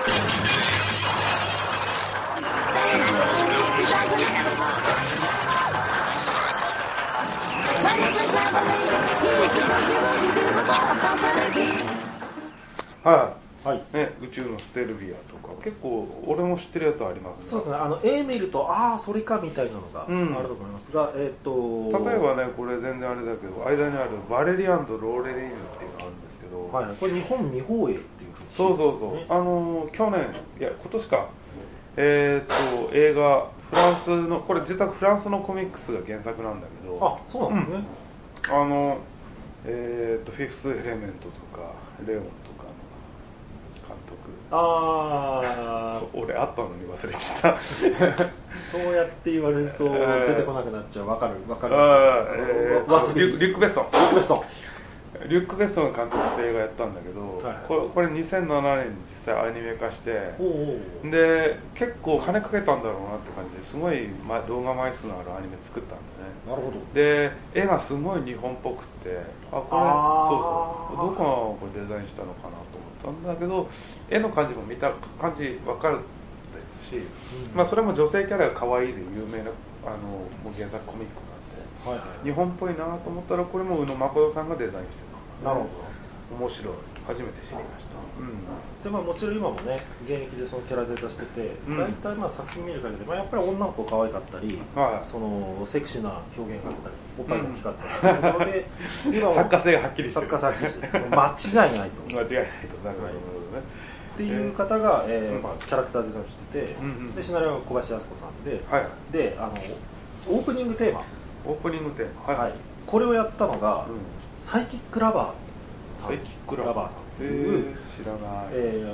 はい、はいね、宇宙のステルビアとか結構俺も知ってるやつありますね。 そうですね、絵見るとああそれかみたいなのがあると思いますが、 例えばねこれ全然あれだけど間にあるバレリアンド・ローレリーヌっていうのがあるんですけど、 はい、これ日本未放映っていうふうに、 そうそうそう、去年いや今年か映画フランスのこれ実はフランスのコミックスが原作なんだけど、 あそうなんですね、 フィフス・エレメントとかレオンとかの監督、俺あったのに忘れちゃったそうやって言われると出てこなくなっちゃう。わかるリュック・ベッソンリュック・ベッソンが監督して映画やったんだけど、はい、これ2007年に実際アニメ化して、で結構金かけたんだろうなって感じですごい動画枚数のあるアニメ作ったんだね。 なるほど。 で絵がすごい日本っぽくってそうどこがこれデザインしたのかなと思ったんだけど絵の感じも見た感じ分かるですし、それも女性キャラが可愛いで有名なもう原作コミックなんで、日本っぽいなと思ったらこれも宇野誠さんがデザインしてた。 なるほど、 面白い、初めて知りました。 でもちろん今もね現役でそのキャラデザしてて、大体作品見る限りで、やっぱり女の子可愛かったり、そのセクシーな表現があったりおっぱいが大きかったりというところで、今作家性がはっきりしてる、 間違いないと間違いないと、なるほどね。 っていう方が、キャラクターデザインしてて、でシナリオは小林靖子さんで、でオープニングテーマ、これをやったのが、サイキックラバーさんという知らない、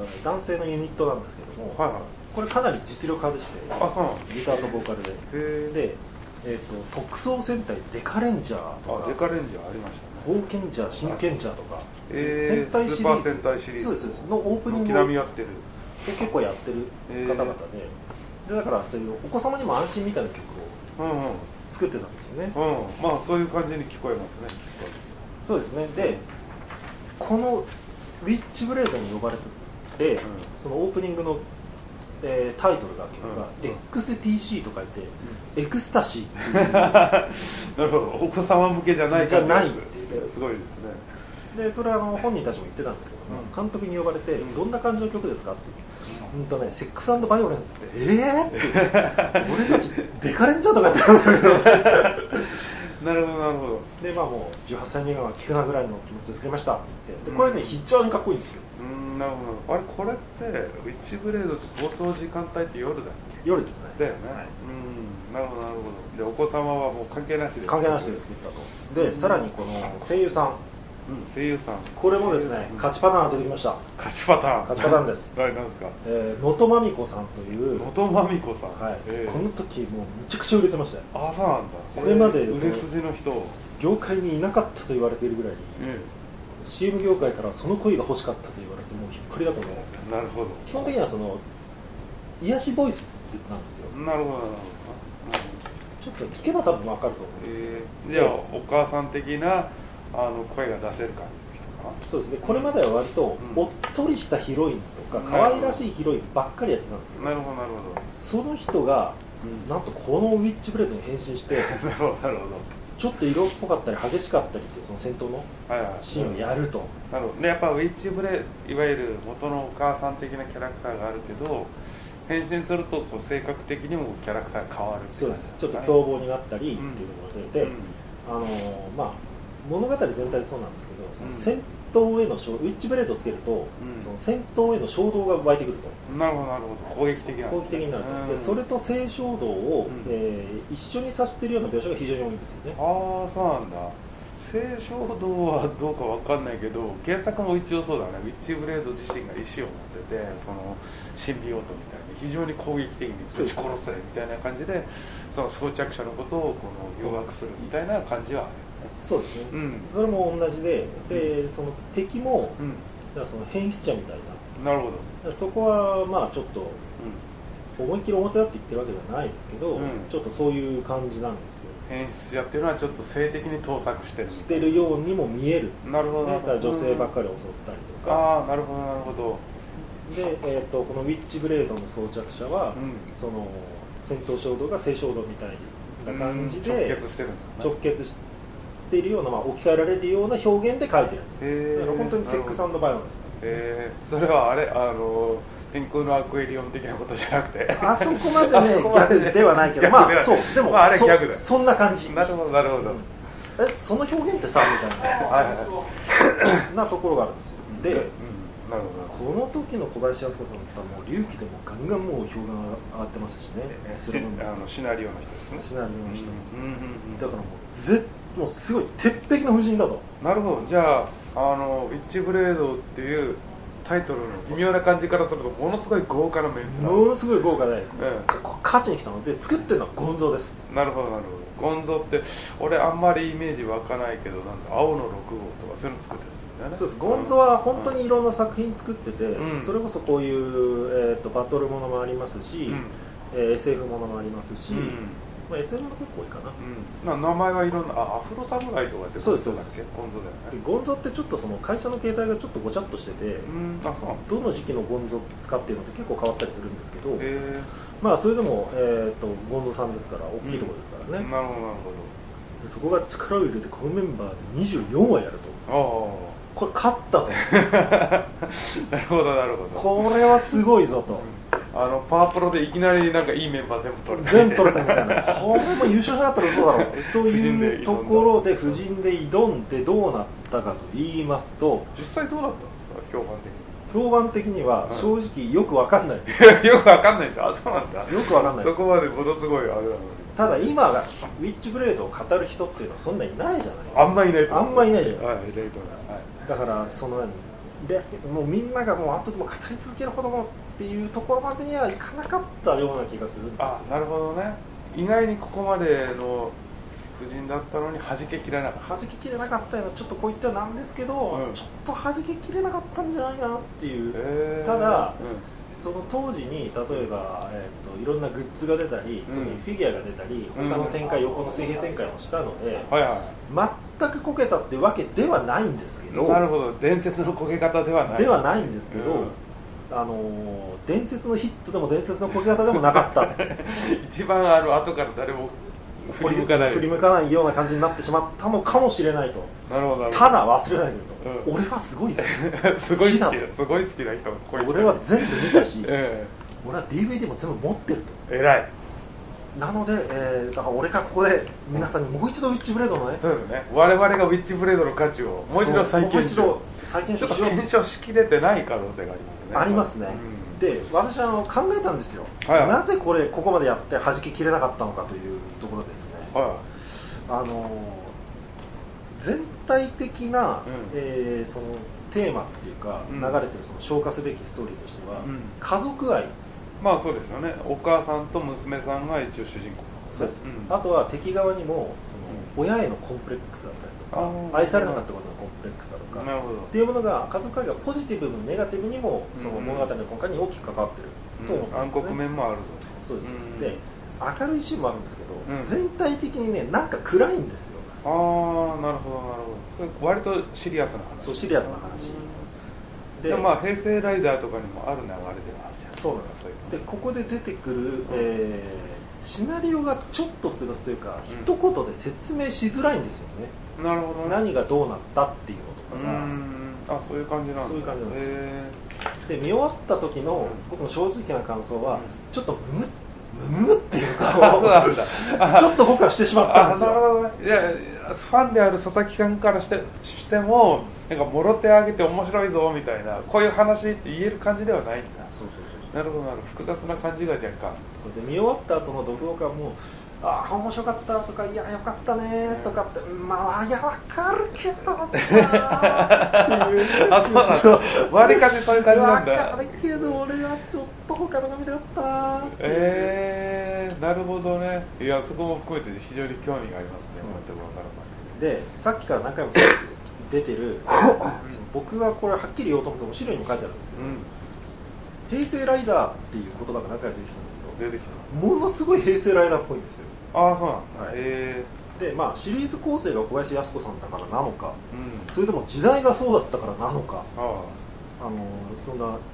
男性のユニットなんですけども、これかなり実力派でして、ギターとボーカルで、特捜戦隊デカレンジャーとか、 デカレンジャーありましたね、 冒険者、真剣者とか、 戦隊シリーズ、スーパー戦隊シリーズ、 そうですのオープニングを結構やってる方々で、だからそういうお子様にも安心みたいな曲を作ってたんですよね。 そういう感じに聞こえますね。 そうですね。で、このウィッチブレードに呼ばれて、そのオープニングの、タイトルがXTC と書いて、エクスタシーっていうなるほど、お子様向けじゃないっていう、 すごいですね。 でそれは本人たちも言ってたんですけど、監督に呼ばれて、どんな感じの曲ですかってセックス&バイオレンスってって俺たちデカレンジャーとかやってるんだけどなるほどなるほど。 でもう18歳未満は聴くなぐらいの気持ちで作りましたって言って、でこれね非常にかっこいいんですよ。 なるほど。あれこれってウィッチブレードと放送時間帯って夜だっけ？ 夜ですね。 だよね。なるほどなるほど。でお子様はもう関係なしで関係なしで作ったと。でさらにこの声優さん、 声優さん、 これもですね、勝ちパターンが出てきました。 勝ちパターンです。 何ですか？ 能登まみこさんという。 能登まみこさん。 この時もうめちゃくちゃ売れてましたよ。 あ、そうなんだ。 これまで売れ筋の人、 業界にいなかったと言われているぐらいに、CM 業界からその声が欲しかったと言われてもう引っ張りだこの。 なるほど。 基本的にはその癒しボイスなんですよ。 なるほどなるほど。 ちょっと聞けば多分わかると思うんですけど。 じゃあお母さん的な声が出せる感じの人かな。 そうですね。これまでは割とおっとりしたヒロインとか可愛らしいヒロインばっかりやってたんですけど。 なるほどなるほど。 その人がなんとこのウィッチブレードに変身して、 なるほどなるほど。 ちょっと色っぽかったり激しかったりっていうその戦闘のシーンをやると。 なるほど。でやっぱウィッチブレいわゆる元のお母さん的なキャラクターがあるけど。変身するとこう性格的にもキャラクターが変わる。 そうです。ちょっと凶暴になったりっていうところで、物語全体でそうなんですけど、その戦闘へのウィッチブレードをつけると、その戦闘への衝動が湧いてくると。 なるほどなるほど。攻撃的になると。でそれと性衝動を、一緒にさせているような描写が非常に多いんですよね。 ああ、そうなんだ。性衝動はどうかわかんないけど原作も一応そうだね。ウィッチブレード自身が意志を持ってて、そのシンビオートみたいに非常に攻撃的にぶち殺せみたいな感じでその装着者のことをこの誘惑するみたいな感じはあるよね。 そうですね、それも同じで、その敵も、だからその変質者みたいな。なるほど。 そこはちょっと、思いっきり表だって言ってるわけじゃないですけど、ちょっとそういう感じなんですけど、 変質者っていうのはちょっと性的に盗作してるようにも見える。 なるほど。 だから女性ばっかり襲ったりとか。 ああ、なるほどなるほど。 で、このウィッチブレードの装着者は、その戦闘衝動が性衝動みたいな感じで直結してるんですね。 直結しているような、置き換えられるような表現で書いてるんです。だから本当にセックス&バイオレンスなんですね。 それはあれ天空のアクエリオン的なことじゃなくて、 あそこまでねギャグではないけど、そうでも、 あれギャグだ。 そんな感じ。 なるほどなるほど。 その表現ってさみたいななところがあるんですよ。で、 なるほど。 この時の小林靖子さんだったらもう龍騎でもガンガンもう評判が上がってますしね。 シナリオの人ですね。 シナリオの人。だからもうすごい鉄壁の布陣だと。 なるほど。じゃあウィッチブレードっていうタイトルの微妙な感じからするとものすごい豪華なメンツなものすごい豪華で、勝ちに来たので作ってるのはゴンゾーです。 なるほどなるほど。ゴンゾーって俺あんまりイメージ湧かないけど、なんだ青の6号とかそういうの作ってるんだよね。 そうです。ゴンゾーは本当にいろんな作品作ってて、それこそこういう、バトルものもありますし、SF ものもありますし、SF もの結構多いかな。 名前はいろんなアフロサムライとかってそうですゴンゾーだよね。 ゴンゾーってちょっとその会社の形態がちょっとごちゃっとしてて、どの時期のゴンゾーかっていうのって結構変わったりするんですけど、それでも、ゴンゾーさんですから大きいところですからね。 なるほどなるほど。そこが力を入れてこのメンバーで24話やると。これ勝ったと。 なるほどなるほど。これはすごいぞと。 パワープロでいきなりなんかいいメンバー全部取れた。 全部取れたみたいな。これも優勝しなかったらそうだろうというところで夫人で挑んでどうなったかと言いますと、 実際どうだったんですか、評判的に。 評判的には正直よくわかんない。 よくわかんないんだ。そうなんだ。 よくわかんないです。 そこまでものすごいあれなのに。 ただ今がウィッチブレードを語る人っていうのはそんなにいないじゃない。 あんまりいないと思う。 あんまりいないじゃないですか。 はい、いないと思います。 だからそのもうみんながもう後でも語り続けるほどのっていうところまでにはいかなかったような気がするんですよ。 なるほどね。意外にここまでの夫人だったのに弾けきれなかった。 弾けきれなかったような、ちょっとこう言ってはなんですけど、ちょっと弾けきれなかったんじゃないかなっていう。ただ、その当時に例えば、いろんなグッズが出たり、特にフィギュアが出たり、他の展開、横の水平展開もしたので、全くこけたってわけではないんですけど。 なるほど。伝説のこけ方ではない。 ではないんですけど、伝説のヒットでも伝説のこけ方でもなかった。 一番後から誰も振り向かないような感じになってしまったのかもしれないと。 なるほど。 ただ忘れないけど、俺はすごいすごい好きだ。すごい好きな人。 俺は全部見たし、俺は DVD も全部持ってると。 偉い。 なので、だから俺がここで皆さんにもう一度ウィッチブレードのね、 そうですね、我々がウィッチブレードの価値をもう一度再検証しよう。検証しきれてない可能性がありますね。 ありますね。で、私は考えたんですよ。なぜここまでやって弾ききれなかったのかというところでですね。全体的な、そのテーマっていうか、流れてるその消化すべきストーリーとしては、家族愛。 まあそうですよね。お母さんと娘さんが一応主人公。 そうです。あとは敵側にもその親へのコンプレックスだったりとか、愛されなかったことのコンプレックスだとかっていうものが家族愛がポジティブもネガティブにもその物語の根幹に大きく関わってると思ってますね。 暗黒面もある。 そうです。で、明るいシーンもあるんですけど、全体的にね、なんか暗いんですよ。 なるほどなるほど。割とシリアスな話。 そう、シリアスな話。 でまあ平成ライダーとかにもある流れではあるじゃないですか。 そうなんです。でここで出てくる、シナリオがちょっと複雑というか、一言で説明しづらいんですよね。 なるほど。 何がどうなったっていうのとかが。 そういう感じなんです。 そういう感じなんです。で見終わった時の僕の正直な感想は、ちょっとムムっていうかちょっと僕はしてしまったんですよ。 なるほどね。いやファンである佐々木さんからしてもなんかもろ手あげて面白いぞみたいな、こういう話って言える感じではないんだ。 そう。 なるほどなるほど。複雑な感じが若干。 で見終わった後の読評家も面白かったとか、いやよかったねとかって、まあいやわかるけどさっていうそうなんだ。割りかしそういう感じなんだ。 わかるけど俺はちょっと他のが見たかったなるほどね。いやそこも含めて非常に興味がありますね。全くわからない。でさっきから何回も出てる僕がこれはっきり言おうと思っても資料にも書いてあるんですけど、平成ライダーっていう言葉が何回も出てきたんですけど、ものすごい平成ライダーっぽいんですよ。 そうなんだ。 でまあシリーズ構成が小林靖子さんだからなのか、それとも時代がそうだったからなのか、そんな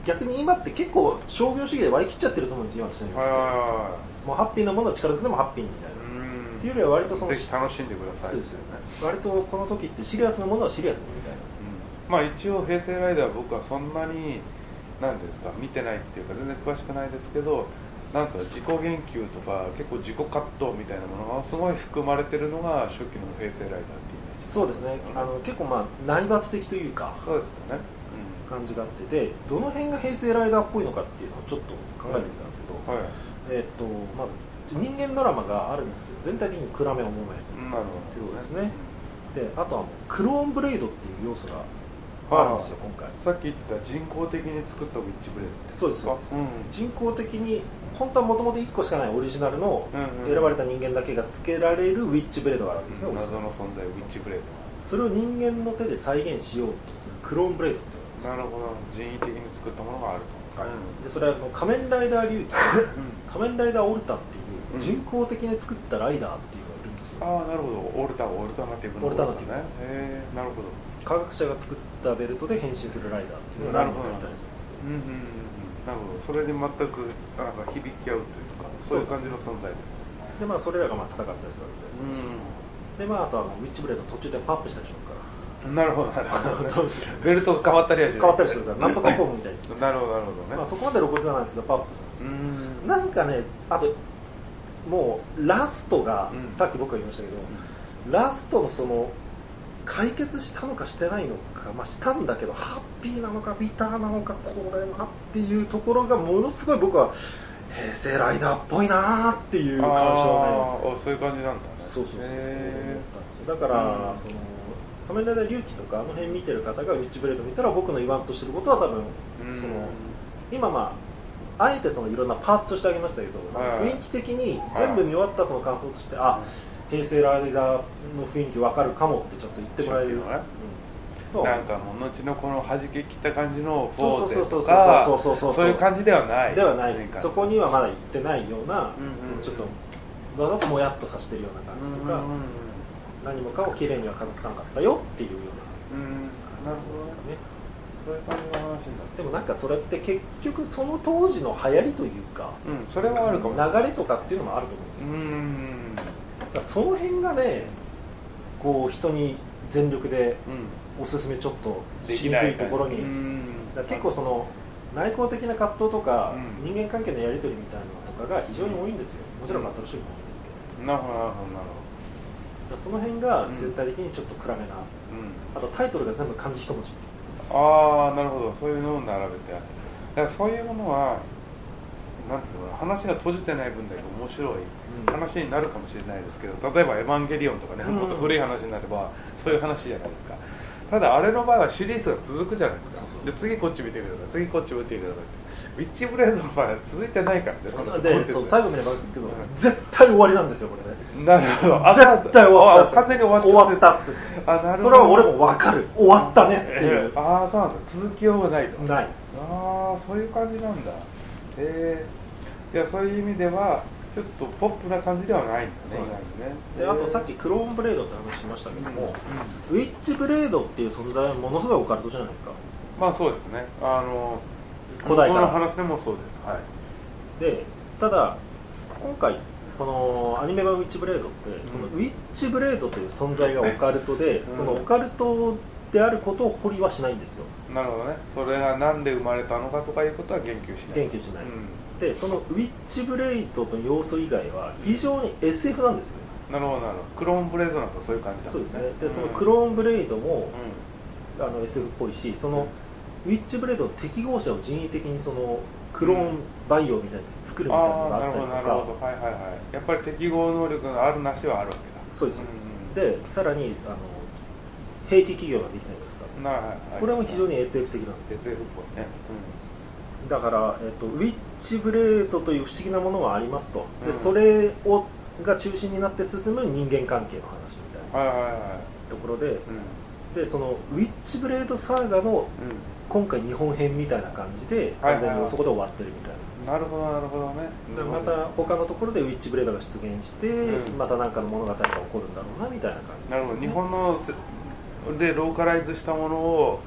逆に今って結構商業主義で割り切っちゃってると思うんですよ、私の言うもうハッピーなものは力ずくでもハッピーにみたいなっていうよりは割とぜひ楽しんでください。 そうですよね。割とこの時ってシリアスなものはシリアスにみたいな、 まあ一応平成ライダーは僕はそんなに何ですか見てないっていうか全然詳しくないですけど、なんと自己言及とか結構自己葛藤みたいなものがすごい含まれてるのが初期の平成ライダーっていうイメージ。 そうですね。結構まあ内罰的というか、 そうですよね、 感じがあってで、どの辺が平成ライダーっぽいのかっていうのをちょっと考えてみたんですけど、まず人間ドラマがあるんですけど全体的に暗め重めっていうことですね。であとはクローンブレイドっていう要素があるんですよ、今回。 さっき言ってた人工的に作ったウィッチブレード。 そうです、そうです、人工的に本当はもともと1個しかないオリジナルの選ばれた人間だけがつけられるウィッチブレードがあるわけですね、 謎の存在ウィッチブレード。 それを人間の手で再現しようとするクローンブレードっていうのなるほど、人為的に作ったものがあると、 でそれは仮面ライダー龍騎仮面ライダーオルタっていう人工的に作ったライダーっていうのがいるんですよ。 なるほど、オルタナティブのオルタね。なるほど。 科学者が作ったベルトで変身するライダーっていうのが何人かいたりするんですなるほど、それに全くなんか響き合うというか、そういう感じの存在ですね。 でまあそれらがまあ戦ったりするわけです。でまああとウィッチブレード途中でパップしたりしますから。 なるほどなるほど。ベルト変わったりはしない。 変わったりするからなんとかフォームみたいに。 なるほどなるほどね。 まあそこまで露骨じゃないですけどパップなんです。なんかね、あともうラストが、さっき僕が言いましたけど、ラストのその解決したのかしてないのか、まあ、したんだけどハッピーなのかビターなのかこれはっていうところがものすごい僕は平成ライダーっぽいなっていう感想ね。 そういう感じなんだね。 そう思ったんですよ。だから、その仮面ライダー龍騎とかあの辺見てる方がウィッチブレード見たら僕の言わんとしてることは多分その今まああえてそのいろんなパーツとしてあげましたけど、雰囲気的に全部見終わった後の感想として平成ライダーの雰囲気分かるかもってちょっと言ってもらえる、 なんかもう後のこの弾け切った感じのフォーゼとかそういう感じではないそこにはまだ行ってないような、ちょっとわざともやっとさせてるような感じとか、何もかも綺麗には片付かなかったよっていうような、なるほどね、そういう感じの話になって。 でもなんかそれって結局その当時の流行りというか、 それはあるかも。 流れとかっていうのもあると思うんですよ。その辺がね、こう人に全力でおすすめちょっとしにくいところに、結構その内向的な葛藤とか、人間関係のやり取りみたいなのとかが非常に多いんですよ。もちろんバトルシーンも多いんですけど。 なるほどなるほど。 その辺が全体的にちょっと暗めな、あとタイトルが全部漢字一文字。 なるほど、そういうのを並べてある。だからそういうものはなんていうの、話が閉じてない分だけ面白い話になるかもしれないですけど、例えば「エヴァンゲリオン」とかね、もっと古い話になればそういう話じゃないですか。ただあれの場合はシリーズが続くじゃないですか。で次こっち見てください、次こっち見てください。ウィッチブレードの場合は続いてないからね。 最後まで分かってるけど、絶対終わりなんですよこれね。 なるほど、 絶対終わった、 完全に終わったって。 それは俺も分かる、終わったねっていう。 そうなんだ、続きようがないと。 ない。 そういう感じなんだ。いや、そういう意味ではちょっとポップな感じではないんだね。 であとさっきクローンブレードって話しましたけども、ウィッチブレードっていう存在はものすごいオカルトじゃないですか。 まあそうですね。 古代からの話でもそうです。 でただ今回このアニメ版ウィッチブレードって、そのウィッチブレードという存在がオカルトで、そのオカルトであることを掘りはしないんですよ。 なるほどね。それが何で生まれたのかとかいうことは言及しない。 でそのウィッチブレイドの要素以外は非常に SF なんですよ。 なるほどなるほど。クローンブレードなんかそういう感じなんですね。 そうですね。でそのクローンブレイドも、SF っぽいし、そのウィッチブレードの適合者を人為的にそのクローンバイオみたいに作るみたいなのがあったりとか、 やっぱり適合能力があるなしはあるわけだ。 そうです、でさらに兵器企業ができたりですか、これも非常に SF 的なんです。 SF っぽいね。 だから、ウィッチブレードという不思議なものはありますと。でそれが中心になって進む人間関係の話みたいなところで、でそのウィッチブレードサーガの今回日本編みたいな感じで完全にそこで終わってるみたいな。 なるほどなるほどね。 また他のところでウィッチブレードが出現して、また何かの物語が起こるんだろうなみたいな感じ。 なるほど。日本のでローカライズしたものを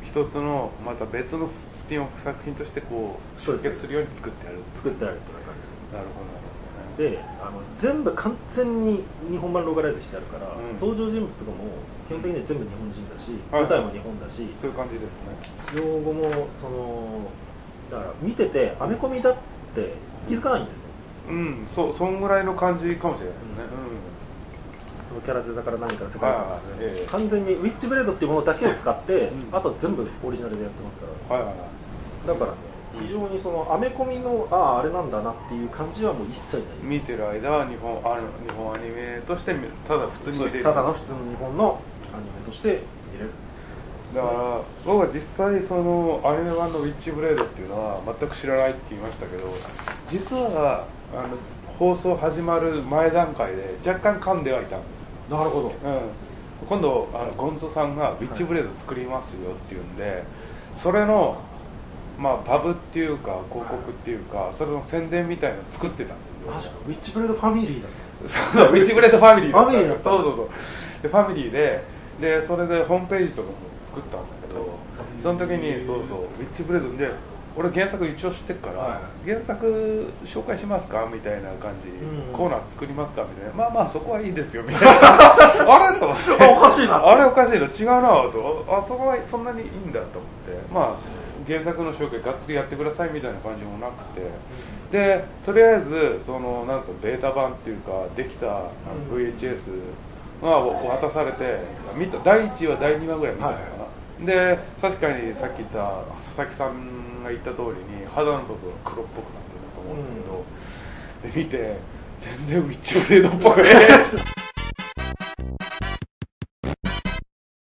一つのまた別のスピンオフ作品としてこう集結するように作ってあるっていう感じ。なるほど。で全部完全に日本版ローカライズしてあるから、登場人物とかも基本的には全部日本人だし、舞台も日本だし、 そういう感じですね。 用語もだから見ててアメコミだって気づかないんですよ。 そんぐらいの感じかもしれないですね。 キャラデザから何から世界観が完全にウィッチブレードっていうものだけを使って、あとは全部オリジナルでやってますから。だからね、非常にアメコミのあれなんだなっていう感じはもう一切ないです。 見てる間は日本アニメとしてただ普通に見れる。 ただの普通の日本のアニメとして見れる。 だから僕は実際アニメ版のウィッチブレードっていうのは全く知らないって言いましたけど、実は放送始まる前段階で若干噛んではいたんです。 なるほど。 今度ゴンゾさんがウィッチブレード作りますよっていうんで、それのパブっていうか広告っていうか、それの宣伝みたいなのを作ってたんですよ。 ウィッチブレードファミリーだったんですよ。 そう、ウィッチブレードファミリーだった。 ファミリーだった。 そうでファミリーでそれでホームページとかも作ったんだけど、その時にウィッチブレードで俺原作一応知ってるから、原作紹介しますかみたいな感じ、コーナー作りますかみたいな、まあそこはいいですよみたいなあれと思っておかしいな、 あれおかしいな、違うなと、そこはそんなにいいんだと思って、原作の紹介がっつりやってくださいみたいな感じもなくて、でとりあえずなんつうのベータ版っていうかできた VHS が渡されて、第1話第2話ぐらい見たのかな。で確かにさっき言った佐々木さんが言った通りに肌の部分は黒っぽくなってると思うんだけど、で見て全然ウィッチブレードっぽくね